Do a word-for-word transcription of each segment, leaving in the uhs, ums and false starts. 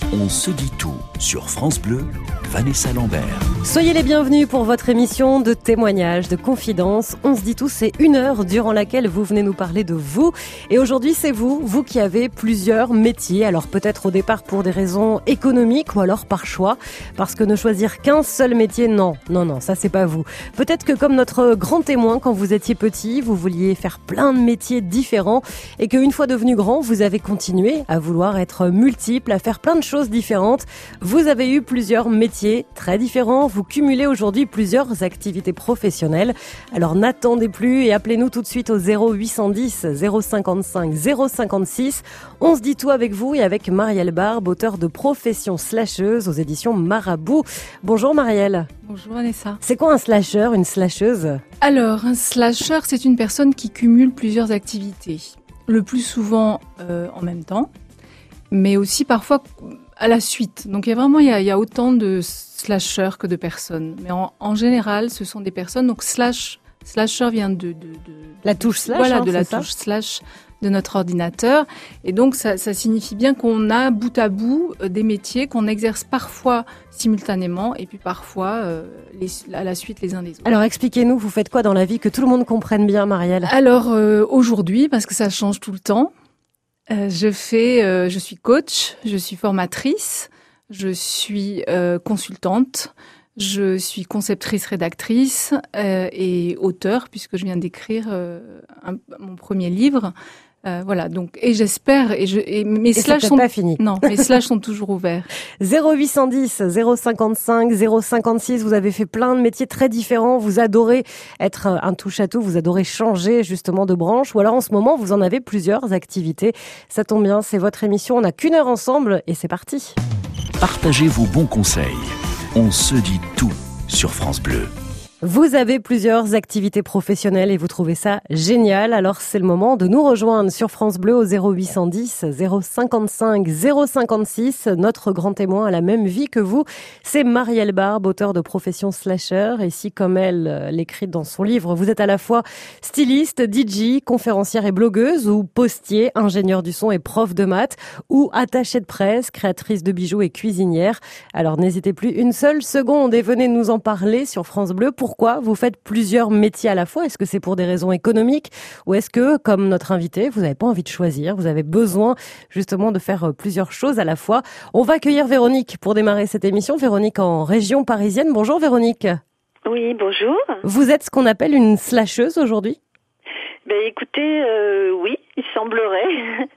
On se dit tout sur France Bleu, Vanessa Lambert. Soyez les bienvenus pour votre émission de témoignages, de confidences. On se dit tout, c'est une heure durant laquelle vous venez nous parler de vous. Et aujourd'hui, c'est vous, vous qui avez plusieurs métiers. Alors peut-être au départ pour des raisons économiques ou alors par choix. Parce que ne choisir qu'un seul métier, non, non, non, ça c'est pas vous. Peut-être que comme notre grand témoin, quand vous étiez petit, vous vouliez faire plein de métiers différents et qu'une fois devenu grand, vous avez continué à vouloir être multiple, à faire plein de choses différentes. Vous avez eu plusieurs métiers très différents. Vous cumulez aujourd'hui plusieurs activités professionnelles. Alors n'attendez plus et appelez-nous tout de suite au zéro huit cent dix zéro cinquante-cinq zéro cinquante-six. On se dit tout avec vous et avec Marielle Barbe, auteure de Profession slasheuse aux éditions Marabout. Bonjour Marielle. Bonjour Vanessa. C'est quoi un slasher, une slasheuse ? Alors, un slasher, c'est une personne qui cumule plusieurs activités. Le plus souvent euh, en même temps, mais aussi parfois à la suite. Donc il y a vraiment il y a, il y a autant de slashers que de personnes. Mais en, en général, ce sont des personnes. Donc slash, slasher vient de, de, de la touche slash. Voilà, hein, de la ça touche slash de notre ordinateur. Et donc ça, ça signifie bien qu'on a bout à bout euh, des métiers qu'on exerce parfois simultanément et puis parfois euh, les, à la suite les uns des autres. Alors expliquez-nous, vous faites quoi dans la vie que tout le monde comprenne bien, Marielle ? Alors euh, aujourd'hui, parce que ça change tout le temps. Euh, je fais, euh, je suis coach, je suis formatrice, je suis euh, consultante, je suis conceptrice-rédactrice euh, et auteure puisque je viens d'écrire euh, un, mon premier livre. Euh, voilà, donc et j'espère et je et mes et slash c'est sont pas fini. Non, mes slash sont toujours ouverts. zéro huit cent dix zéro cinquante-cinq zéro cinquante-six, vous avez fait plein de métiers très différents, vous adorez être un touche-à-tout, vous adorez changer justement de branche ou alors en ce moment vous en avez plusieurs activités. Ça tombe bien, c'est votre émission, on n'a qu'une heure ensemble et c'est parti. Partagez vos bons conseils. On se dit tout sur France Bleu. Vous avez plusieurs activités professionnelles et vous trouvez ça génial. Alors c'est le moment de nous rejoindre sur France Bleu au zéro huit cent dix zéro cinquante-cinq zéro cinquante-six. Notre grand témoin a la même vie que vous. C'est Marielle Barbe, auteure de Profession slasher. Et si, comme elle l'écrit dans son livre, vous êtes à la fois styliste, D J, conférencière et blogueuse, ou postier, ingénieur du son et prof de maths, ou attachée de presse, créatrice de bijoux et cuisinière. Alors n'hésitez plus une seule seconde et venez nous en parler sur France Bleu. Pourquoi vous faites plusieurs métiers à la fois ? Est-ce que c'est pour des raisons économiques ou est-ce que, comme notre invité, vous n'avez pas envie de choisir, vous avez besoin justement de faire plusieurs choses à la fois ? On va accueillir Véronique pour démarrer cette émission. Véronique en région parisienne. Bonjour Véronique. Oui, bonjour. Vous êtes ce qu'on appelle une slasheuse aujourd'hui ? Ben écoutez, euh, oui, il semblerait.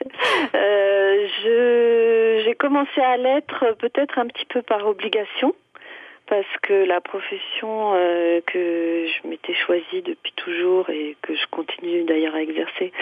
euh, je, j'ai commencé à l'être peut-être un petit peu par obligation. Parce que la profession euh, que je m'étais choisie depuis toujours et que je continue d'ailleurs à exercer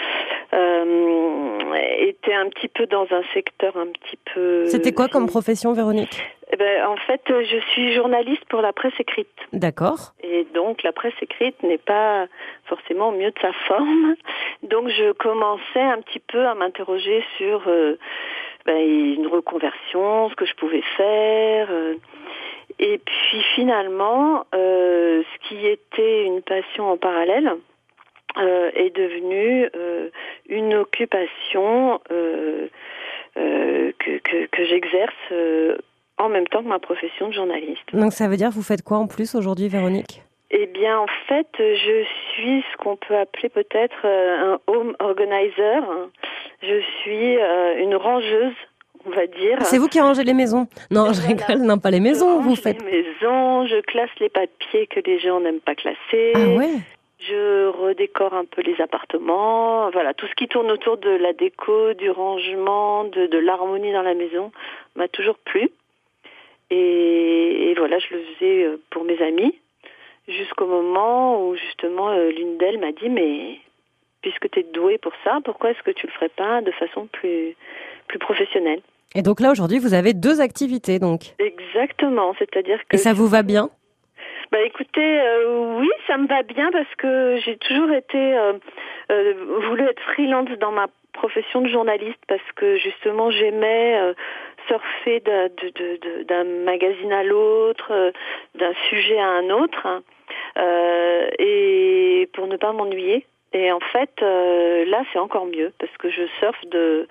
euh, était un petit peu dans un secteur un petit peu... C'était quoi comme profession, Véronique ? Eh ben, en fait, je suis journaliste pour la presse écrite. D'accord. Et donc, la presse écrite n'est pas forcément au mieux de sa forme. Donc, je commençais un petit peu à m'interroger sur euh, ben, une reconversion, ce que je pouvais faire... Euh, Et puis finalement, euh, ce qui était une passion en parallèle euh, est devenu euh, une occupation euh, euh, que, que, que j'exerce euh, en même temps que ma profession de journaliste. Donc ça veut dire, vous faites quoi en plus aujourd'hui, Véronique ? Eh bien, en fait, je suis ce qu'on peut appeler peut-être un home organizer. Je suis euh, une rangeuse. On va dire. Ah, c'est vous qui rangez les maisons ? Non, je voilà. rigole, non, pas les maisons, je vous range faites. les maisons, je classe les papiers que les gens n'aiment pas classer. Ah ouais ? Je redécore un peu les appartements. Voilà, tout ce qui tourne autour de la déco, du rangement, de, de l'harmonie dans la maison m'a toujours plu. Et, et voilà, je le faisais pour mes amis jusqu'au moment où justement l'une d'elles m'a dit « mais puisque tu es douée pour ça, pourquoi est-ce que tu le ferais pas de façon plus, plus professionnelle ?» Et donc là, aujourd'hui, vous avez deux activités, donc. Exactement, c'est-à-dire que... Et ça vous va bien ? Bah écoutez, euh, oui, ça me va bien parce que j'ai toujours été euh, euh, voulu être freelance dans ma profession de journaliste parce que justement j'aimais euh, surfer de, de, de, de, d'un magazine à l'autre, euh, d'un sujet à un autre, hein, euh, et pour ne pas m'ennuyer. Et en fait, euh, là, c'est encore mieux parce que je surfe de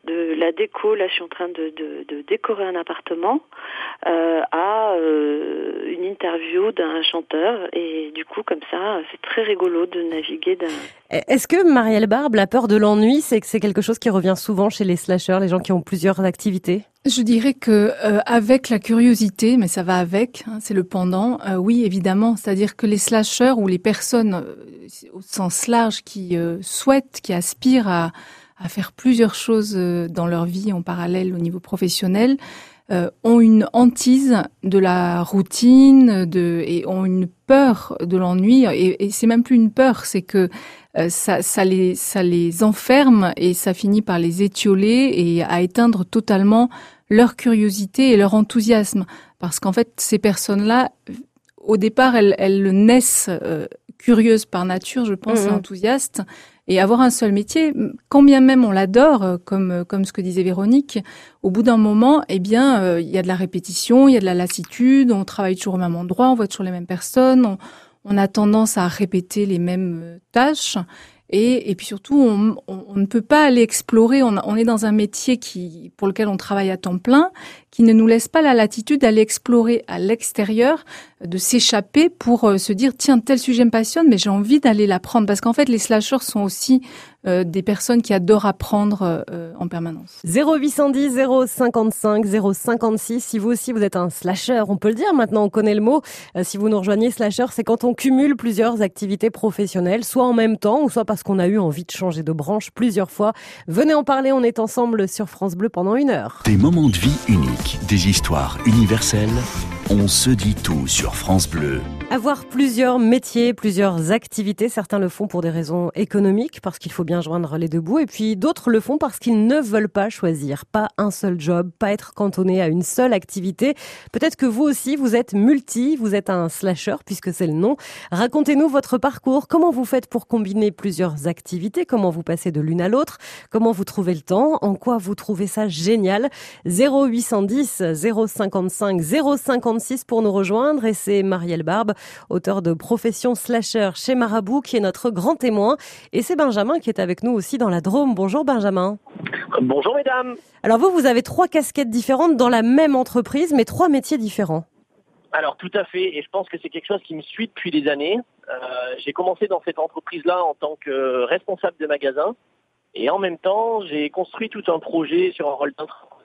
de la déco, là je suis en train de, de, de décorer un appartement, euh, à euh, une interview d'un chanteur. Et du coup, comme ça, c'est très rigolo de naviguer d'un... Est-ce que, Marielle Barbe, la peur de l'ennui, c'est que c'est quelque chose qui revient souvent chez les slasheurs, les gens qui ont plusieurs activités? Je dirais que euh, avec la curiosité, mais ça va avec, hein, c'est le pendant, euh, oui, évidemment. C'est-à-dire que les slasheurs ou les personnes euh, au sens large qui euh, souhaitent, qui aspirent à à faire plusieurs choses dans leur vie en parallèle au niveau professionnel, euh, ont une hantise de la routine de, et ont une peur de l'ennui. Et, et c'est même plus une peur, c'est que euh, ça, ça, les, ça les enferme et ça finit par les étioler et à éteindre totalement leur curiosité et leur enthousiasme. Parce qu'en fait, ces personnes-là, au départ, elles, elles naissent euh, curieuses par nature, je pense, mmh. et enthousiastes. Et avoir un seul métier, quand bien même on l'adore, comme comme ce que disait Véronique, au bout d'un moment, eh bien, euh, il y a de la répétition, il y a de la lassitude, on travaille toujours au même endroit, on voit toujours les mêmes personnes, on, on a tendance à répéter les mêmes tâches. Et, et puis surtout, on, on, on ne peut pas aller explorer. On, on est dans un métier qui, pour lequel on travaille à temps plein, qui ne nous laisse pas la latitude d'aller explorer à l'extérieur, de s'échapper pour euh, se dire tiens, tel sujet me passionne, mais j'ai envie d'aller l'apprendre. Parce qu'en fait, les slasheurs sont aussi euh, des personnes qui adorent apprendre euh, en permanence. zéro huit cent dix, zéro cinquante-cinq, zéro cinquante-six. Si vous aussi vous êtes un slasher, on peut le dire maintenant, on connaît le mot. Euh, si vous nous rejoignez, slasher, c'est quand on cumule plusieurs activités professionnelles, soit en même temps, ou soit parce qu'on a eu envie de changer de branche plusieurs fois. Venez en parler, on est ensemble sur France Bleu pendant une heure. Des moments de vie uniques, des histoires universelles. On se dit tout sur France Bleu. Avoir plusieurs métiers, plusieurs activités, certains le font pour des raisons économiques, parce qu'il faut bien joindre les deux bouts, et puis d'autres le font parce qu'ils ne veulent pas choisir, pas un seul job, pas être cantonné à une seule activité. Peut-être que vous aussi, vous êtes multi, vous êtes un slasher, puisque c'est le nom. Racontez-nous votre parcours, comment vous faites pour combiner plusieurs activités, comment vous passez de l'une à l'autre, comment vous trouvez le temps, en quoi vous trouvez ça génial. zéro huit cent dix, zéro cinquante-cinq, zéro cinquante-six pour nous rejoindre, et c'est Marielle Barbe, auteur de Profession Slasher chez Marabout, qui est notre grand témoin. Et c'est Benjamin qui est avec nous aussi dans la Drôme. Bonjour Benjamin. Bonjour mesdames. Alors vous, vous avez trois casquettes différentes dans la même entreprise, mais trois métiers différents. Alors tout à fait, et je pense que c'est quelque chose qui me suit depuis des années. Euh, j'ai commencé dans cette entreprise-là en tant que responsable de magasin, et en même temps, j'ai construit tout un projet sur un rôle d'entreprise.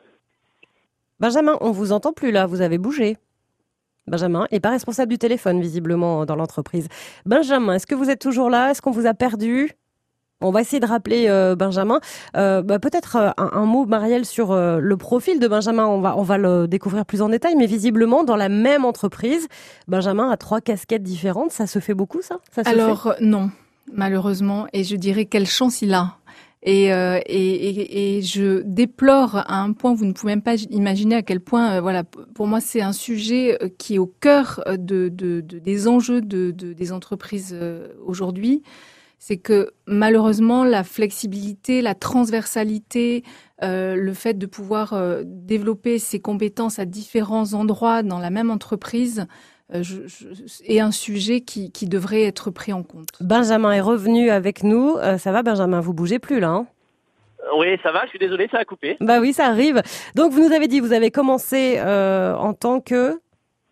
Benjamin, on vous entend plus là, vous avez bougé. Benjamin n'est pas responsable du téléphone, visiblement, dans l'entreprise. Benjamin, est-ce que vous êtes toujours là? Est-ce qu'on vous a perdu? On va essayer de rappeler euh, Benjamin. Euh, bah, peut-être euh, un, un mot, Marielle, sur euh, le profil de Benjamin. On va, on va le découvrir plus en détail, mais visiblement, dans la même entreprise, Benjamin a trois casquettes différentes. Ça se fait beaucoup, ça, ça se Alors, fait non, malheureusement. Et je dirais quelle chance il a. Et, euh, et, et, et je déplore à un point, vous ne pouvez même pas imaginer à quel point, euh, voilà, pour moi c'est un sujet qui est au cœur de, de, de des enjeux de, de des entreprises euh, aujourd'hui. C'est que malheureusement la flexibilité, la transversalité, euh, le fait de pouvoir euh, développer ses compétences à différents endroits dans la même entreprise, Euh, je, je, est un sujet qui, qui devrait être pris en compte. Benjamin est revenu avec nous. Euh, ça va Benjamin, vous bougez plus là, hein? Oui, ça va, je suis désolé, ça a coupé. Bah oui, ça arrive. Donc vous nous avez dit, vous avez commencé euh, en tant que...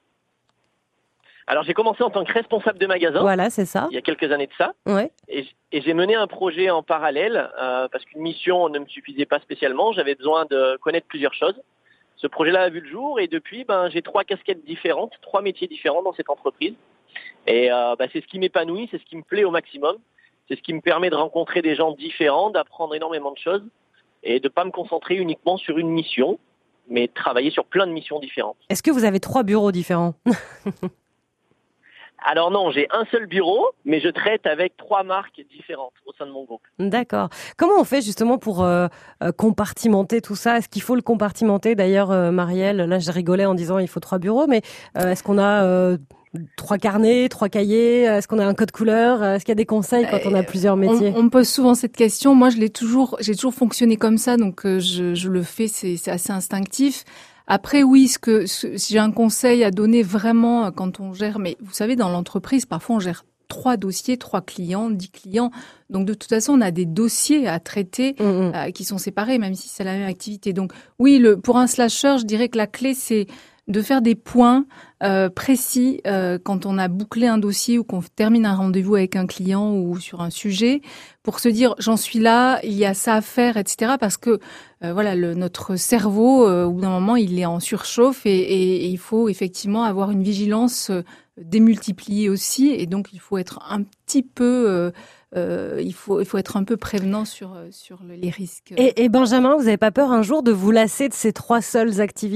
Alors j'ai commencé en tant que responsable de magasin. Voilà, c'est ça. Il y a quelques années de ça. Ouais. Et, et j'ai mené un projet en parallèle, euh, parce qu'une mission ne me suffisait pas spécialement. J'avais besoin de connaître plusieurs choses. Ce projet-là a vu le jour et depuis, ben, j'ai trois casquettes différentes, trois métiers différents dans cette entreprise. Et euh, ben, c'est ce qui m'épanouit, c'est ce qui me plaît au maximum. C'est ce qui me permet de rencontrer des gens différents, d'apprendre énormément de choses et de ne pas me concentrer uniquement sur une mission, mais de travailler sur plein de missions différentes. Est-ce que vous avez trois bureaux différents? Alors non, j'ai un seul bureau, mais je traite avec trois marques différentes au sein de mon groupe. D'accord. Comment on fait justement pour euh, euh, compartimenter tout ça? Est-ce qu'il faut le compartimenter? D'ailleurs, euh, Marielle, là je rigolais en disant il faut trois bureaux, mais euh, est-ce qu'on a euh, trois carnets, trois cahiers? Est-ce qu'on a un code couleur? Est-ce qu'il y a des conseils quand on a plusieurs métiers? On, on me pose souvent cette question. Moi, je l'ai toujours, j'ai toujours fonctionné comme ça, donc euh, je, je le fais, c'est, c'est assez instinctif. Après, oui, ce que ce, si j'ai un conseil à donner vraiment quand on gère, mais vous savez, dans l'entreprise, parfois on gère trois dossiers, trois clients, dix clients. Donc de toute façon, on a des dossiers à traiter mmh. euh, qui sont séparés, même si c'est la même activité. Donc oui, le, pour un slasher, je dirais que la clé, c'est de faire des points euh, précis euh, quand on a bouclé un dossier ou qu'on termine un rendez-vous avec un client ou sur un sujet, pour se dire j'en suis là, il y a ça à faire, et cetera. Parce que euh, voilà, le, notre cerveau, euh, au bout d'un moment, il est en surchauffe et, et, et il faut effectivement avoir une vigilance euh, démultipliée aussi. Et donc il faut être un petit peu euh, Euh, il faut il faut être un peu prévenant sur sur les risques. Et, et Benjamin, vous n'avez pas peur un jour de vous lasser de ces trois seules activités ?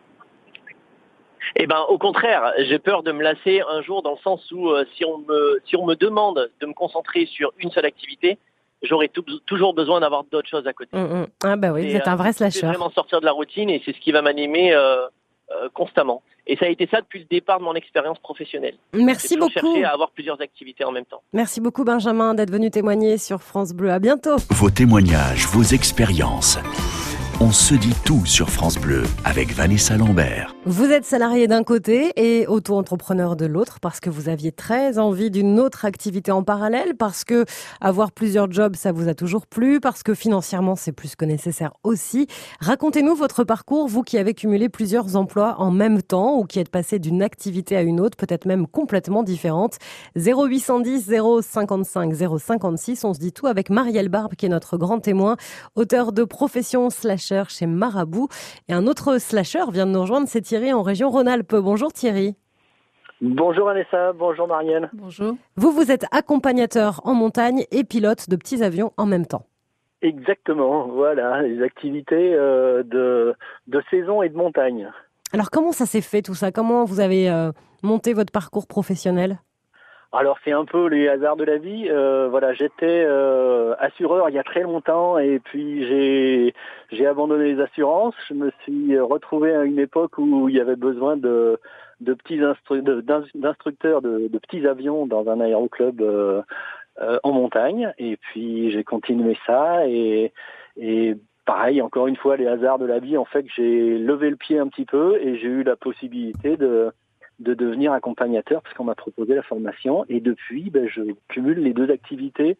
Eh ben, au contraire, j'ai peur de me lasser un jour dans le sens où euh, si on me si on me demande de me concentrer sur une seule activité, j'aurai tout, toujours besoin d'avoir d'autres choses à côté. Mmh, mmh. Ah bah oui, et, vous êtes un vrai slasher. Je vais vraiment sortir de la routine et c'est ce qui va m'animer euh, euh, constamment. Et ça a été ça depuis le départ de mon expérience professionnelle. Merci j'ai beaucoup. J'ai cherché à avoir plusieurs activités en même temps. Merci beaucoup Benjamin d'être venu témoigner sur France Bleu. À bientôt. Vos témoignages, vos expériences. On se dit tout sur France Bleu avec Vanessa Lambert. Vous êtes salarié d'un côté et auto-entrepreneur de l'autre parce que vous aviez très envie d'une autre activité en parallèle, parce que avoir plusieurs jobs, ça vous a toujours plu, parce que financièrement, c'est plus que nécessaire aussi. Racontez-nous votre parcours, vous qui avez cumulé plusieurs emplois en même temps ou qui êtes passé d'une activité à une autre, peut-être même complètement différente. zéro huit cent dix zéro cinquante-cinq zéro cinquante-six, on se dit tout avec Marielle Barbe qui est notre grand témoin, auteur de Profession Slasher chez Marabout. Et un autre slasher vient de nous rejoindre, c'est Thierry en région Rhône-Alpes. Bonjour Thierry. Bonjour Vanessa, bonjour Marielle. Bonjour. Vous, vous êtes accompagnateur en montagne et pilote de petits avions en même temps. Exactement, voilà, les activités euh, de, de saison et de montagne. Alors comment ça s'est fait tout ça ? Comment vous avez euh, monté votre parcours professionnel ? Alors c'est un peu les hasards de la vie. Euh, voilà, j'étais euh, assureur il y a très longtemps et puis j'ai j'ai abandonné les assurances. Je me suis retrouvé à une époque où il y avait besoin de de petits instru- de, d'instructeurs de, de petits avions dans un aéroclub euh, euh, en montagne. Et puis j'ai continué ça et et pareil, encore une fois, les hasards de la vie ont fait que j'ai levé le pied un petit peu et j'ai eu la possibilité de de devenir accompagnateur parce qu'on m'a proposé la formation et depuis ben, je cumule les deux activités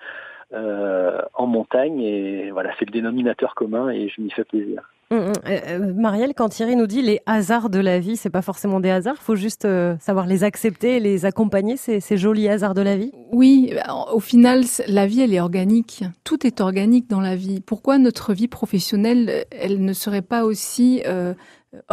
euh, en montagne et voilà, c'est le dénominateur commun et je m'y fais plaisir. Mmh, mmh. Euh, Marielle, quand Thierry nous dit les hasards de la vie, c'est pas forcément des hasards, il faut juste euh, savoir les accepter et les accompagner, ces, ces jolis hasards de la vie. Oui, au final, la vie, elle est organique. Tout est organique dans la vie. Pourquoi notre vie professionnelle, elle ne serait pas aussi euh, organique ?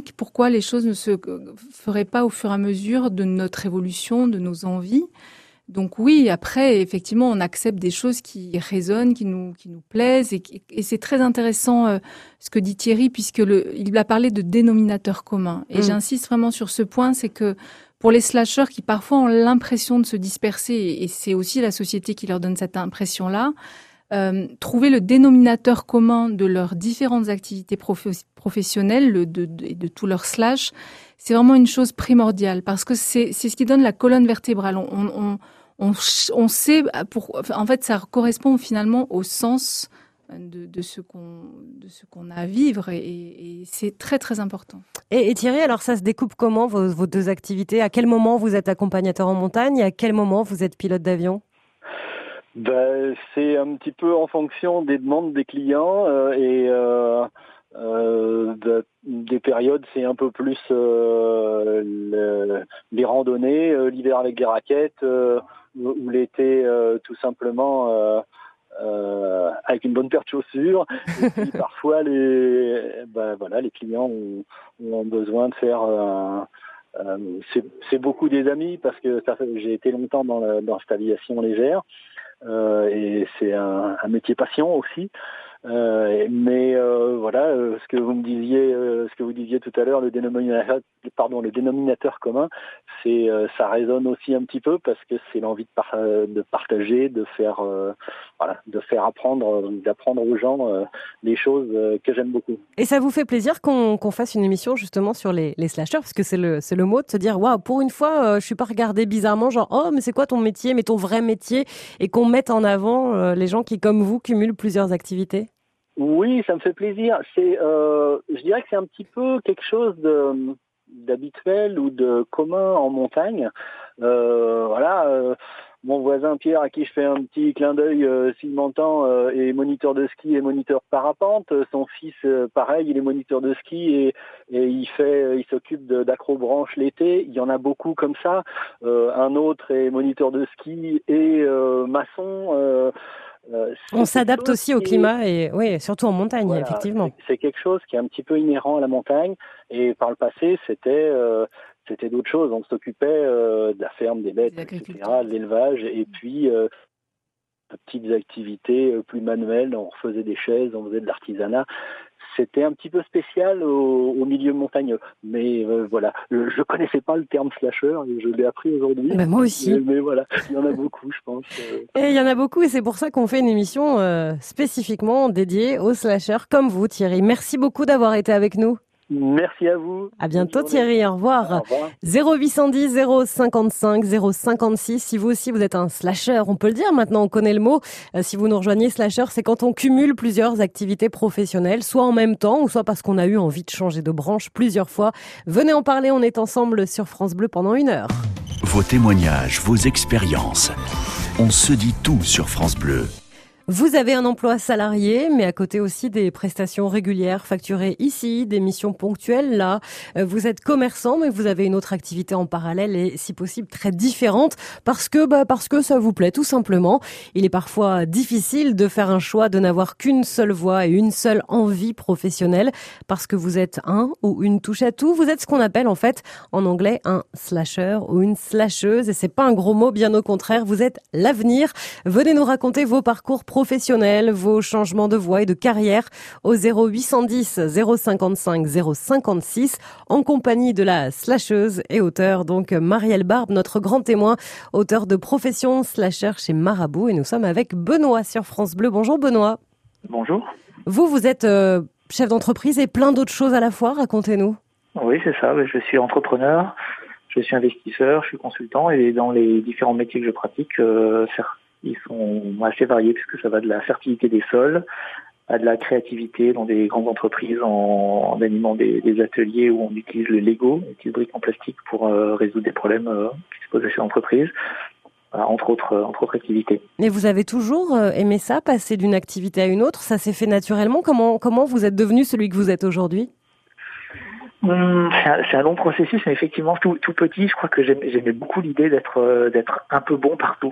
Pourquoi les choses ne se feraient pas au fur et à mesure de notre évolution, de nos envies ? Donc oui, après, effectivement, on accepte des choses qui résonnent, qui nous, qui nous plaisent. Et, et c'est très intéressant euh, ce que dit Thierry, puisque le, il a parlé de dénominateur commun. Et mmh. j'insiste vraiment sur ce point, c'est que pour les slasheurs qui parfois ont l'impression de se disperser, et, et c'est aussi la société qui leur donne cette impression-là, euh, trouver le dénominateur commun de leurs différentes activités prof- professionnelles, le, de, de, de tout leur slash, c'est vraiment une chose primordiale parce que c'est, c'est ce qui donne la colonne vertébrale. On, on, on, on sait, pour, en fait, ça correspond finalement au sens de, de, ce, qu'on, de ce qu'on a à vivre et, et c'est très, très important. Et, et Thierry, alors ça se découpe comment vos, vos deux activités ? À quel moment vous êtes accompagnateur en montagne et à quel moment vous êtes pilote d'avion ? Ben, c'est un petit peu en fonction des demandes des clients euh, et euh, euh, de, des périodes, c'est un peu plus euh, le, les randonnées, euh, l'hiver avec des raquettes euh, ou, ou l'été euh, tout simplement euh, euh, avec une bonne paire de chaussures. Et puis parfois, les, ben, voilà, les clients ont, ont besoin de faire... Euh, euh, c'est, c'est beaucoup des amis parce que ça, j'ai été longtemps dans, la, dans cette aviation légère. Euh, et c'est un, un métier passion aussi. Euh, mais euh, voilà, euh, ce que vous me disiez, euh, ce que vous disiez tout à l'heure, le dénominateur, pardon, le dénominateur commun, c'est euh, ça résonne aussi un petit peu parce que c'est l'envie de, par, de partager, de faire, euh, voilà, de faire apprendre, d'apprendre aux gens euh, des choses euh, que j'aime beaucoup. Et ça vous fait plaisir qu'on, qu'on fasse une émission justement sur les, les slashers, parce que c'est le, c'est le mot de se dire, waouh, pour une fois, euh, je suis pas regardée bizarrement, genre, oh, mais c'est quoi ton métier, mais ton vrai métier, et qu'on mette en avant euh, les gens qui, comme vous, cumulent plusieurs activités. Oui, ça me fait plaisir. C'est, euh, je dirais que c'est un petit peu quelque chose de, d'habituel ou de commun en montagne. Euh, voilà. Euh, mon voisin Pierre, à qui je fais un petit clin d'œil, euh, s'il m'entend, euh, est moniteur de ski et moniteur de parapente. Son fils, euh, pareil, il est moniteur de ski et, et il fait, il s'occupe de, d'acrobranche l'été. Il y en a beaucoup comme ça. Euh, un autre est moniteur de ski et euh, maçon. Euh, Euh, On s'adapte aussi au climat et oui, surtout en montagne, voilà, effectivement. C'est, c'est quelque chose qui est un petit peu inhérent à la montagne. Et par le passé, c'était euh, c'était d'autres choses. On s'occupait euh, de la ferme, des bêtes, et cetera, de l'élevage, et puis euh, de petites activités euh, plus manuelles. On refaisait des chaises, on faisait de l'artisanat. C'était un petit peu spécial au, au milieu montagneux. Mais euh, voilà, je ne connaissais pas le terme slasher et je l'ai appris aujourd'hui. Ben moi aussi. Mais, mais voilà, il y en a beaucoup, je pense. Et il y en a beaucoup et c'est pour ça qu'on fait une émission euh, spécifiquement dédiée aux slashers comme vous, Thierry. Merci beaucoup d'avoir été avec nous. Merci à vous. À bientôt Thierry, au revoir. Au revoir. zéro huit cent dix, zéro cinquante-cinq, zéro cinquante-six. Si vous aussi vous êtes un slasher, on peut le dire maintenant, on connaît le mot. Euh, si vous nous rejoignez, slasher, c'est quand on cumule plusieurs activités professionnelles, soit en même temps ou soit parce qu'on a eu envie de changer de branche plusieurs fois. Venez en parler, on est ensemble sur France Bleu pendant une heure. Vos témoignages, vos expériences. On se dit tout sur France Bleu. Vous avez un emploi salarié, mais à côté aussi des prestations régulières facturées ici, des missions ponctuelles là. Vous êtes commerçant, mais vous avez une autre activité en parallèle et si possible très différente parce que bah parce que ça vous plaît tout simplement. Il est parfois difficile de faire un choix, de n'avoir qu'une seule voie et une seule envie professionnelle parce que vous êtes un ou une touche à tout. Vous êtes ce qu'on appelle en fait en anglais un slasher ou une slasheuse et c'est pas un gros mot, bien au contraire. Vous êtes l'avenir. Venez nous raconter vos parcours professionnels, vos changements de voie et de carrière au zéro huit cent dix, zéro cinquante-cinq, zéro cinquante-six en compagnie de la slasheuse et auteure donc Marielle Barbe, notre grand témoin, auteur de Profession Slasher chez Marabout et nous sommes avec Benoît sur France Bleu. Bonjour Benoît. Bonjour. Vous, vous êtes euh, chef d'entreprise et plein d'autres choses à la fois, racontez-nous. Oui, c'est ça, je suis entrepreneur, je suis investisseur, je suis consultant et dans les différents métiers que je pratique, euh, ils sont assez variés puisque ça va de la fertilité des sols à de la créativité dans des grandes entreprises en, en animant des, des ateliers où on utilise le Lego, des petites briques en plastique pour euh, résoudre des problèmes euh, qui se posent à ces entreprises, voilà, entre autres, euh, entre autres activités. Et vous avez toujours euh, aimé ça, passer d'une activité à une autre? Ça s'est fait naturellement? Comment, comment vous êtes devenu celui que vous êtes aujourd'hui? Hum, c'est, un, c'est un long processus, mais effectivement, tout, tout petit, je crois que j'aimais, j'aimais beaucoup l'idée d'être, euh, d'être un peu bon partout.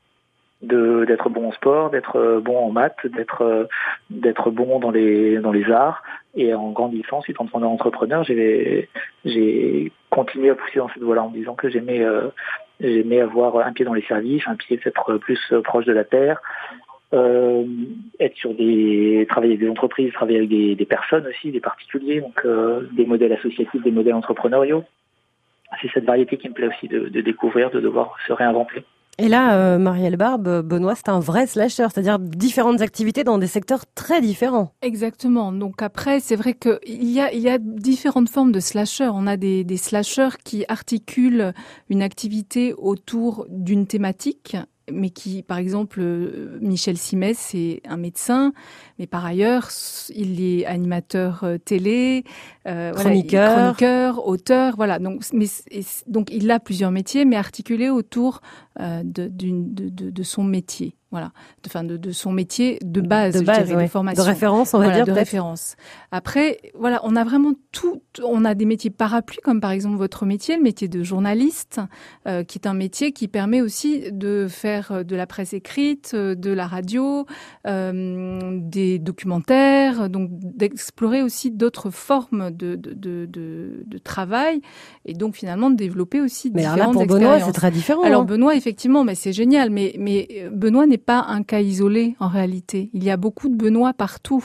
De d'être bon en sport, d'être bon en maths, d'être d'être bon dans les dans les arts et en grandissant, suite en devenant entrepreneur, j'ai j'ai continué à pousser dans cette voie-là en me disant que j'aimais euh, j'aimais avoir un pied dans les services, un pied peut-être plus proche de la terre, euh, être sur des travailler avec des entreprises, travailler avec des, des personnes aussi, des particuliers, donc euh, des modèles associatifs, des modèles entrepreneuriaux. C'est cette variété qui me plaît aussi de, de découvrir, de devoir se réinventer. Et là, euh, Marielle Barbe, Benoît, c'est un vrai slasher, c'est-à-dire différentes activités dans des secteurs très différents. Exactement. Donc après, c'est vrai que il y a, il y a différentes formes de slasher. On a des, des slashers qui articulent une activité autour d'une thématique, mais qui, par exemple, Michel Simès, c'est un médecin, mais par ailleurs, il est animateur télé, euh, chroniqueur. Voilà, chroniqueur, auteur, voilà. Donc, mais, donc, il a plusieurs métiers, mais articulés autour euh, de, d'une, de, de, de son métier. Voilà, enfin de, de son métier de base, de base, je dirais, ouais. de formation, de référence, on va voilà, dire de peut-être. référence. Après, voilà, on a vraiment tout. On a des métiers parapluies, comme par exemple votre métier, le métier de journaliste, euh, qui est un métier qui permet aussi de faire de la presse écrite, de la radio, euh, des documentaires, donc d'explorer aussi d'autres formes de de, de de de travail et donc finalement de développer aussi mais différentes alors là, pour expériences. Benoît, c'est très différent. Alors hein. Benoît, effectivement, mais c'est génial, mais mais Benoît n'est pas un cas isolé en réalité. Il y a beaucoup de Benoît partout.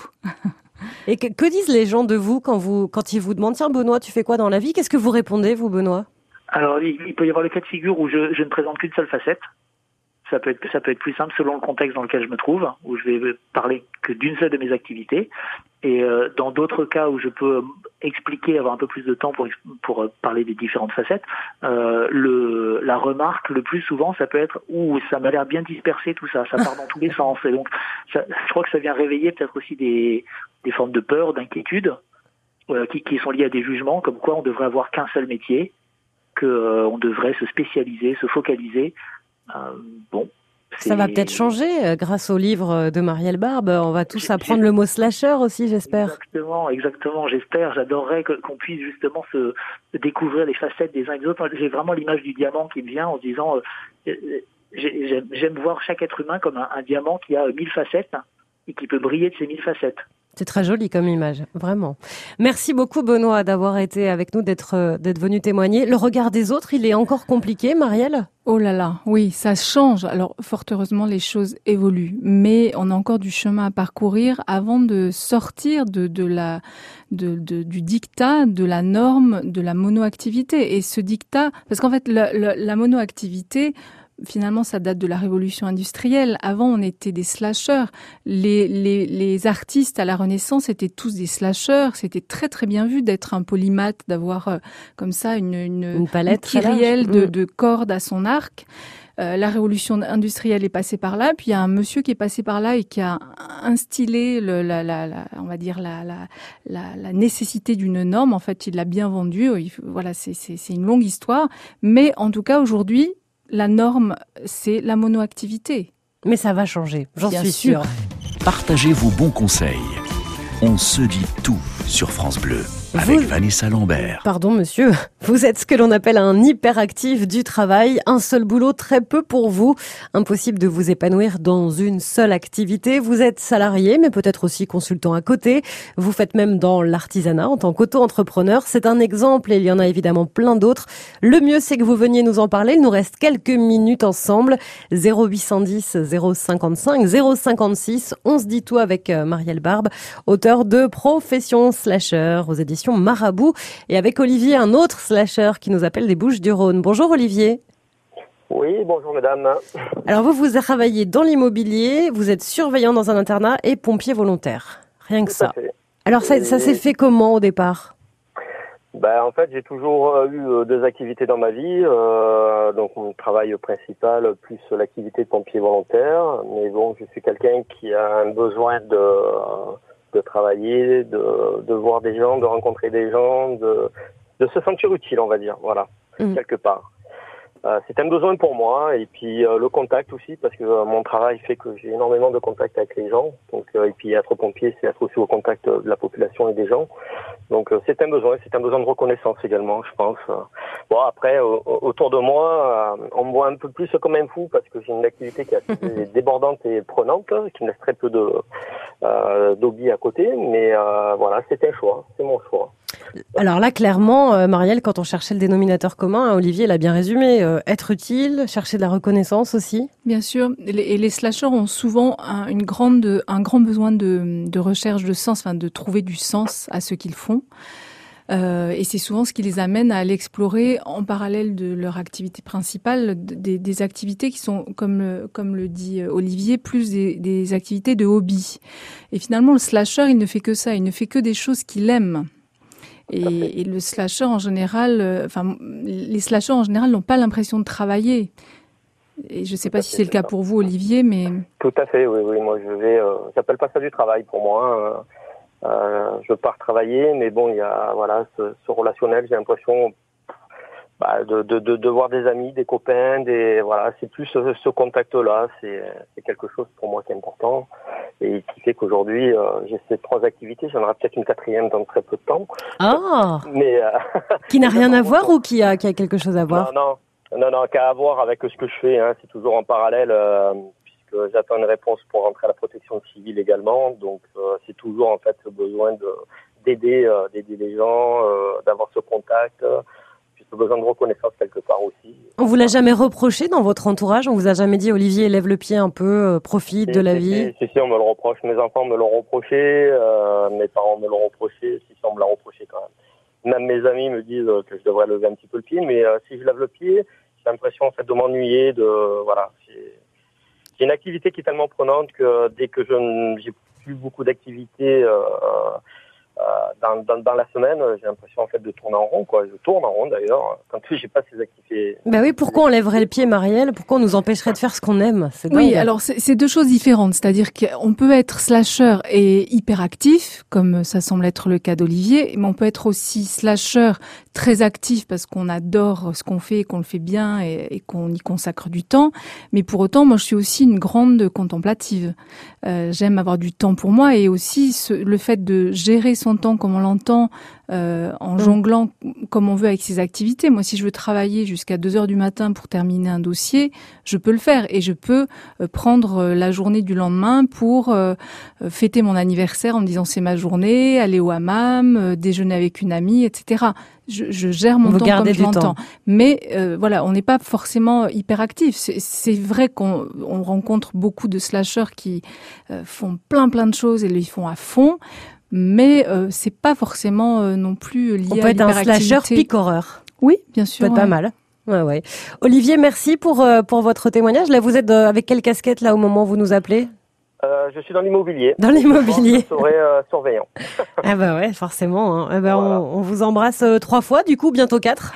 Et que, que disent les gens de vous quand vous quand ils vous demandent tiens Benoît, tu fais quoi dans la vie? Qu'est-ce que vous répondez vous, Benoît? Alors il, il peut y avoir le cas de figure où je, je ne présente qu'une seule facette. Ça peut être ça peut être plus simple selon le contexte dans lequel je me trouve, où je vais parler que d'une seule de mes activités. Et euh, dans d'autres cas où je peux expliquer, avoir un peu plus de temps pour pour parler des différentes facettes, euh, le la remarque le plus souvent, ça peut être ouh, ça m'a l'air bien dispersé tout ça, ça part dans tous les sens. Et donc, ça, je crois que ça vient réveiller peut-être aussi des des formes de peur, d'inquiétude, euh, qui qui sont liées à des jugements, comme quoi on devrait avoir qu'un seul métier, que euh, on devrait se spécialiser, se focaliser. Euh, bon. C'est... Ça va peut-être changer euh, grâce au livre de Marielle Barbe. On va tous j'ai, apprendre j'ai... le mot slasher aussi, j'espère. Exactement, exactement. J'espère. J'adorerais que, qu'on puisse justement se découvrir les facettes des uns et des autres. J'ai vraiment l'image du diamant qui me vient en se disant, euh, j'aime, j'aime voir chaque être humain comme un, un diamant qui a mille facettes et qui peut briller de ces mille facettes. C'est très joli comme image, vraiment. Merci beaucoup Benoît d'avoir été avec nous, d'être d'être venu témoigner. Le regard des autres, il est encore compliqué, Marielle ? Oh là là, oui, ça change. Alors, fort heureusement, les choses évoluent, mais on a encore du chemin à parcourir avant de sortir de, de la, de, de, du dictat, de la norme, de la monoactivité. Et ce dictat, parce qu'en fait, la, la, la monoactivité, finalement, ça date de la révolution industrielle. Avant, on était des slasheurs. Les, les, les artistes à la Renaissance étaient tous des slasheurs. C'était très, très bien vu d'être un polymathe, d'avoir euh, comme ça une, une, une palette une kyrielle de, de cordes à son arc. Euh, la révolution industrielle est passée par là, puis il y a un monsieur qui est passé par là et qui a instillé, le, la, la, la, on va dire, la, la, la, la nécessité d'une norme. En fait, il l'a bien vendue. Voilà, c'est, c'est, c'est une longue histoire. Mais en tout cas, aujourd'hui, la norme, c'est la monoactivité. Mais ça va changer, j'en Bien suis sûr. sûre. Partagez vos bons conseils. On se dit tout sur France Bleu avec Vous... Vanessa Lambert. Pardon monsieur, vous êtes ce que l'on appelle un hyperactif du travail, un seul boulot, très peu pour vous. Impossible de vous épanouir dans une seule activité. Vous êtes salarié, mais peut-être aussi consultant à côté. Vous faites même dans l'artisanat en tant qu'auto-entrepreneur. C'est un exemple et il y en a évidemment plein d'autres. Le mieux, c'est que vous veniez nous en parler. Il nous reste quelques minutes ensemble. zéro huit cent dix, zéro cinquante-cinq, zéro cinquante-six. On se dit tout avec Marielle Barbe, auteur de Profession Slasher aux éditions Marabout, et avec Olivier, un autre slasher qui nous appelle des Bouches-du-Rhône. Bonjour Olivier. Oui, bonjour mesdames. Alors vous, vous travaillez dans l'immobilier, vous êtes surveillant dans un internat et pompier volontaire. Rien que Tout ça. Fait. Alors ça, et... ça s'est fait comment au départ ? Ben, en fait, j'ai toujours eu deux activités dans ma vie. Euh, donc mon travail principal plus l'activité de pompier volontaire. Mais bon, je suis quelqu'un qui a un besoin de... de travailler, de, de voir des gens, de rencontrer des gens, de, de se sentir utile, on va dire, voilà, mmh. quelque part. Euh, c'est un besoin pour moi, et puis euh, le contact aussi, parce que euh, mon travail fait que j'ai énormément de contact avec les gens, donc euh, et puis être pompier, c'est être aussi au contact de la population et des gens, donc euh, c'est un besoin, c'est un besoin de reconnaissance également, je pense. Bon, après, euh, autour de moi, euh, on me voit un peu plus comme un fou, parce que j'ai une activité qui est assez débordante et prenante, qui me laisse très peu de euh, d'hobby à côté, mais euh, voilà, c'est un choix, c'est mon choix. Alors là, clairement, euh, Marielle, quand on cherchait le dénominateur commun, hein, Olivier l'a bien résumé, euh, être utile, chercher de la reconnaissance aussi. Bien sûr, et les, et les slasheurs ont souvent un, une grande, un grand besoin de, de recherche de sens, enfin de trouver du sens à ce qu'ils font. Euh, et c'est souvent ce qui les amène à aller explorer en parallèle de leur activité principale, des, des activités qui sont, comme le, comme le dit Olivier, plus des, des activités de hobby. Et finalement, le slasher, il ne fait que ça, il ne fait que des choses qu'il aime. Et, et le slasher en général, euh, enfin les slashers en général n'ont pas l'impression de travailler. Et je ne sais pas si c'est le cas pour vous, Olivier, mais tout à fait, oui, oui. Moi, je vais, euh, j'appelle pas ça du travail pour moi. Euh, euh, je pars travailler, mais bon, il y a voilà ce, ce relationnel. J'ai l'impression bah, de, de, de, de voir des amis, des copains, des voilà. C'est plus ce, ce contact-là. C'est, c'est quelque chose pour moi qui est important. Et qui fait qu'aujourd'hui, euh, j'ai ces trois activités. J'en aurai peut-être une quatrième dans très peu de temps. Ah mais euh, qui n'a rien à voir ou qui a, qui a quelque chose à voir ? Non, non, non, non, qu'à voir avec ce que je fais. Hein, c'est toujours en parallèle, euh, puisque j'attends une réponse pour rentrer à la protection civile également. Donc, euh, c'est toujours en fait le besoin de d'aider, euh, d'aider les gens, euh, d'avoir ce contact. Euh, besoin de reconnaissance quelque part aussi. On vous l'a jamais reproché dans votre entourage ? On vous a jamais dit, Olivier, lève le pied un peu, euh, profite si, de la si, vie ? Si, si, on me le reproche. Mes enfants me l'ont reproché, euh, mes parents me l'ont reproché, si, si, on me l'a reproché quand même. Même mes amis me disent que je devrais lever un petit peu le pied, mais euh, si je lève le pied, j'ai l'impression en fait de m'ennuyer, de voilà. C'est, c'est une activité qui est tellement prenante que dès que je j'ai plus beaucoup d'activités, euh, dans, dans, dans la semaine, j'ai l'impression en fait de tourner en rond, quoi. Je tourne en rond d'ailleurs quand j'ai pas ces activités. Bah oui, pourquoi on lèverait le pied, Marielle? Pourquoi on nous empêcherait de faire ce qu'on aime? C'est dingue. Oui, alors c'est, c'est deux choses différentes. C'est-à-dire qu'on peut être slasher et hyperactif, comme ça semble être le cas d'Olivier, mais on peut être aussi slasher très actif parce qu'on adore ce qu'on fait et qu'on le fait bien et, et qu'on y consacre du temps. Mais pour autant, moi, je suis aussi une grande contemplative. Euh, j'aime avoir du temps pour moi et aussi ce, le fait de gérer son temps comme on l'entend, euh, en jonglant comme on veut avec ses activités. Moi, si je veux travailler jusqu'à deux heures du matin pour terminer un dossier, je peux le faire et je peux euh, prendre euh, la journée du lendemain pour euh, fêter mon anniversaire en me disant c'est ma journée, aller au hammam, euh, déjeuner avec une amie, et cetera. Je, je gère mon Vous temps comme je l'entends. Mais euh, voilà, on n'est pas forcément hyperactif. C'est, c'est vrai qu'on on rencontre beaucoup de slashers qui euh, font plein plein de choses et ils font à fond. Mais euh, c'est pas forcément euh, non plus lié on à peut être un l'hyperactivité. slasher pique-horreur. Oui, bien sûr. Ça peut être ouais. pas mal. Ouais, ouais. Olivier, merci pour euh, pour votre témoignage. Là, vous êtes euh, avec quelle casquette là au moment où vous nous appelez? Euh, je suis dans l'immobilier. Dans l'immobilier. Je serai euh, surveillant. Ah bah ouais, forcément. Hein. Eh ben voilà. on, on vous embrasse euh, trois fois, du coup, bientôt quatre.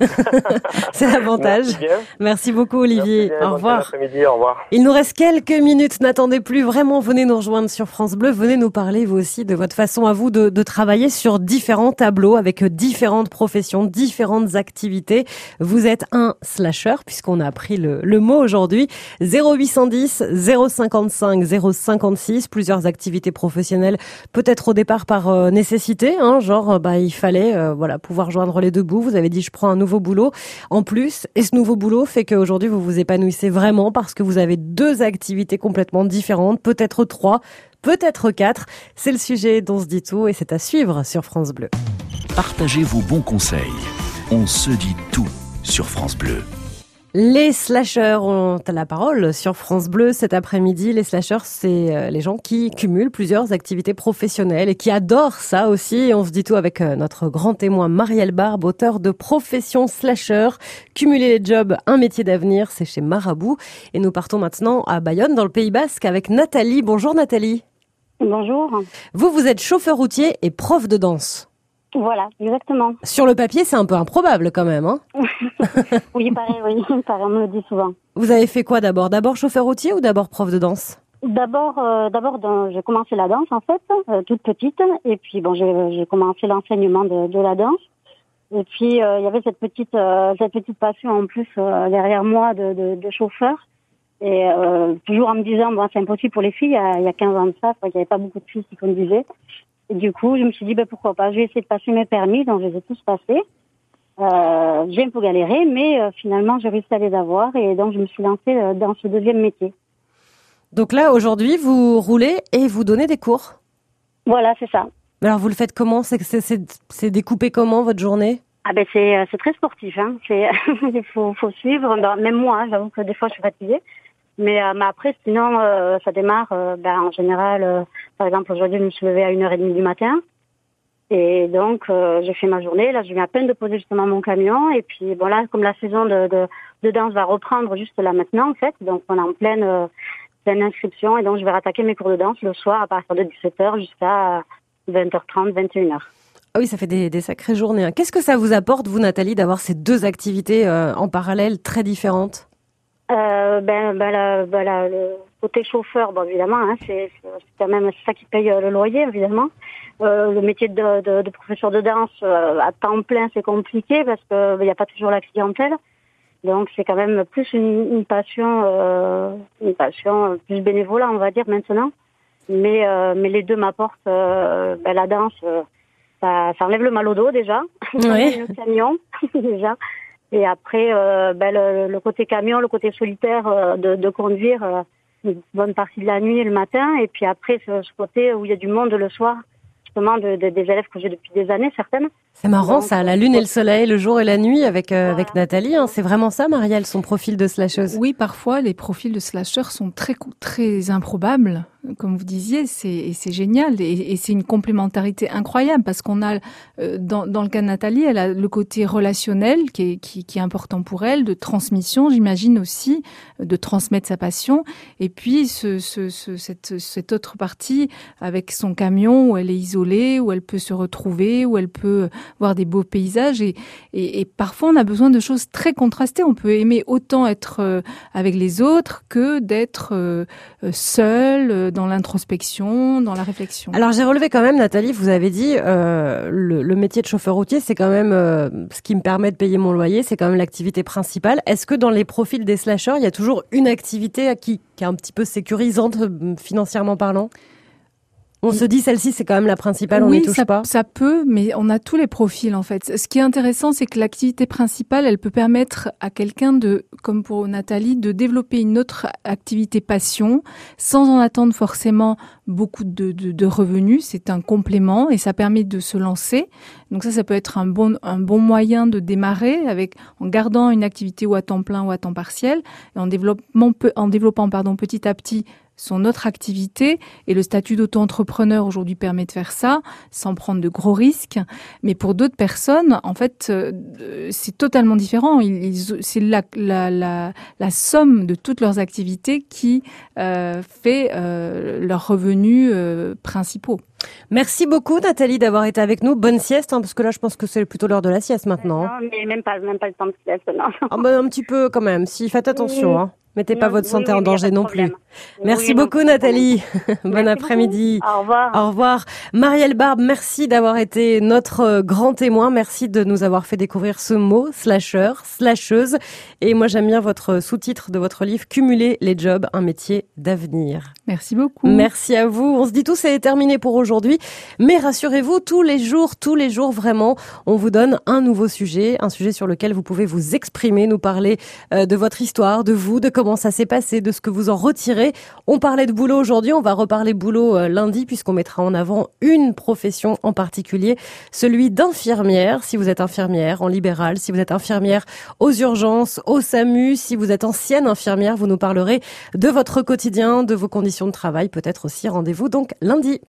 C'est l'avantage. Merci, bien. Merci beaucoup, Olivier. Merci bien, au revoir. après-midi, au revoir. Il nous reste quelques minutes. N'attendez plus. Vraiment, venez nous rejoindre sur France Bleu. Venez nous parler, vous aussi, de votre façon à vous de, de travailler sur différents tableaux avec différentes professions, différentes activités. Vous êtes un slasher, puisqu'on a appris le, le mot aujourd'hui. zéro huit cent dix, zéro cinquante-cinq, zéro cinquante-six. Plusieurs activités professionnelles, peut-être au départ par euh, nécessité, hein, genre bah il fallait euh, voilà pouvoir joindre les deux bouts. Vous avez dit je prends un nouveau boulot en plus, et ce nouveau boulot fait qu'aujourd'hui vous vous épanouissez vraiment parce que vous avez deux activités complètement différentes, peut-être trois, peut-être quatre. C'est le sujet dont se dit tout et c'est à suivre sur France Bleu. Partagez vos bons conseils. On se dit tout sur France Bleu. Les slashers ont la parole sur France Bleu cet après-midi. Les slashers, c'est les gens qui cumulent plusieurs activités professionnelles et qui adorent ça aussi. On se dit tout avec notre grand témoin Marielle Barbe, auteur de Profession Slasher. Cumuler les jobs, un métier d'avenir, c'est chez Marabout. Et nous partons maintenant à Bayonne, dans le Pays Basque, avec Nathalie. Bonjour Nathalie. Bonjour. Vous, vous êtes chauffeur routier et prof de danse. Voilà, exactement. Sur le papier, c'est un peu improbable quand même, hein? Oui, pareil, oui, pareil, on me le dit souvent. Vous avez fait quoi d'abord? D'abord chauffeur routier ou d'abord prof de danse? D'abord, euh, d'abord, dans, j'ai commencé la danse en fait, euh, toute petite, et puis bon, j'ai, j'ai commencé l'enseignement de, de la danse. Et puis il euh, y avait cette petite, euh, cette petite passion en plus euh, derrière moi de, de, de chauffeur. Et euh, toujours en me disant, bon, c'est impossible pour les filles. Il y a, il y a quinze ans de ça, il n'y avait pas beaucoup de filles qui conduisaient. Et du coup, je me suis dit, ben, pourquoi pas, je vais essayer de passer mes permis, donc je les ai tous passés. Euh, j'ai un peu galéré, mais euh, finalement, j'ai réussi à les avoir, et donc je me suis lancée euh, dans ce deuxième métier. Donc là, aujourd'hui, vous roulez et vous donnez des cours? Voilà, c'est ça. Alors, vous le faites comment? C'est, c'est, c'est, c'est découpé comment, votre journée? Ah ben, c'est, c'est très sportif, hein. C'est, il faut, faut suivre. Même moi, hein, j'avoue que des fois, je suis fatiguée. Mais, euh, mais après, sinon, euh, ça démarre, euh, ben, en général, euh, par exemple, aujourd'hui, je me suis levée à une heure trente du matin. Et donc, euh, j'ai fait ma journée. Là, je viens à peine de poser justement mon camion. Et puis, bon, là, comme la saison de, de, de danse va reprendre juste là maintenant, en fait. Donc, on est en pleine, euh, pleine inscription. Et donc, je vais rattaquer mes cours de danse le soir à partir de dix-sept heures jusqu'à vingt heures trente, vingt et une heures. Ah oui, ça fait des, des sacrées journées. Qu'est-ce que ça vous apporte, vous, Nathalie, d'avoir ces deux activités euh, en parallèle très différentes? Euh, ben, ben, la, ben la, le côté chauffeur, bon, évidemment, hein, c'est, c'est quand même ça qui paye le loyer, évidemment. Euh, le métier de, de, de professeur de danse euh, à temps plein, c'est compliqué parce que il n'y a pas toujours la clientèle. Donc, c'est quand même plus une, une passion, euh, une passion plus bénévolat, on va dire maintenant. Mais, euh, mais les deux m'apportent euh, ben, la danse. Euh, ça, ça enlève le mal au dos déjà, oui. Le camion déjà. Et après, euh, ben, le, le côté camion, le côté solitaire euh, de, de conduire euh, une bonne partie de la nuit et le matin. Et puis après, ce, ce côté où il y a du monde le soir, justement, de, de, des élèves que j'ai depuis des années, certaines. C'est marrant. Donc, ça, la lune et le soleil, le jour et la nuit avec, euh, voilà. avec Nathalie. Hein. C'est vraiment ça, Marielle, son profil de slasheuse? Oui, parfois, les profils de slasheurs sont très, très improbables. comme vous disiez, c'est, et c'est génial. Et, et c'est une complémentarité incroyable parce qu'on a, euh, dans, dans le cas de Nathalie, elle a le côté relationnel qui est, qui, qui est important pour elle, de transmission, j'imagine aussi, de transmettre sa passion. Et puis, ce, ce, ce, cette, cette autre partie avec son camion où elle est isolée, où elle peut se retrouver, où elle peut voir des beaux paysages. Et, et, et parfois, on a besoin de choses très contrastées. On peut aimer autant être euh, avec les autres que d'être euh, seul, euh, dans l'introspection, dans la réflexion. Alors j'ai relevé quand même, Nathalie, vous avez dit euh, le, le métier de chauffeur routier, c'est quand même euh, ce qui me permet de payer mon loyer, c'est quand même l'activité principale. Est-ce que dans les profils des slasheurs, il y a toujours une activité qui, qui est un petit peu sécurisante financièrement parlant ? On se dit celle-ci c'est quand même la principale, on oui, n'y touche ça, pas. ça peut, mais on a tous les profils en fait. Ce qui est intéressant, c'est que l'activité principale, elle peut permettre à quelqu'un de, comme pour Nathalie, de développer une autre activité passion, sans en attendre forcément beaucoup de, de, de revenus. C'est un complément et ça permet de se lancer. Donc ça, ça peut être un bon, un bon moyen de démarrer avec, en gardant une activité ou à temps plein ou à temps partiel et en développant, en développant, pardon, petit à petit son autre activité. Et le statut d'auto-entrepreneur aujourd'hui permet de faire ça sans prendre de gros risques. Mais pour d'autres personnes, en fait, euh, c'est totalement différent. Ils, ils, c'est la, la, la, la somme de toutes leurs activités qui euh, fait euh, leurs revenus euh, principaux. Merci beaucoup Nathalie d'avoir été avec nous. Bonne sieste, hein, parce que là je pense que c'est plutôt l'heure de la sieste maintenant. Non, mais même pas, même pas le temps de sieste, non. Ah ben, un petit peu quand même, si faites attention, hein. Mettez pas Non, votre santé oui, oui, en danger non plus. Merci oui, beaucoup non, Nathalie. Bon merci après-midi. Beaucoup. Au revoir. Au revoir. Marielle Barbe, merci d'avoir été notre grand témoin. Merci de nous avoir fait découvrir ce mot, slasher, slasheuse. Et moi j'aime bien votre sous-titre de votre livre, Cumuler les jobs, un métier d'avenir. Merci beaucoup. Merci à vous. On se dit tout, c'est terminé pour aujourd'hui. Mais rassurez-vous, tous les jours, tous les jours vraiment, on vous donne un nouveau sujet, un sujet sur lequel vous pouvez vous exprimer, nous parler euh, de votre histoire, de vous, de comment ça s'est passé, de ce que vous en retirez. On parlait de boulot aujourd'hui, on va reparler boulot euh, lundi puisqu'on mettra en avant une profession en particulier, celui d'infirmière. Si vous êtes infirmière en libéral, si vous êtes infirmière aux urgences, au SAMU, si vous êtes ancienne infirmière, vous nous parlerez de votre quotidien, de vos conditions de travail, peut-être aussi. Rendez-vous donc lundi.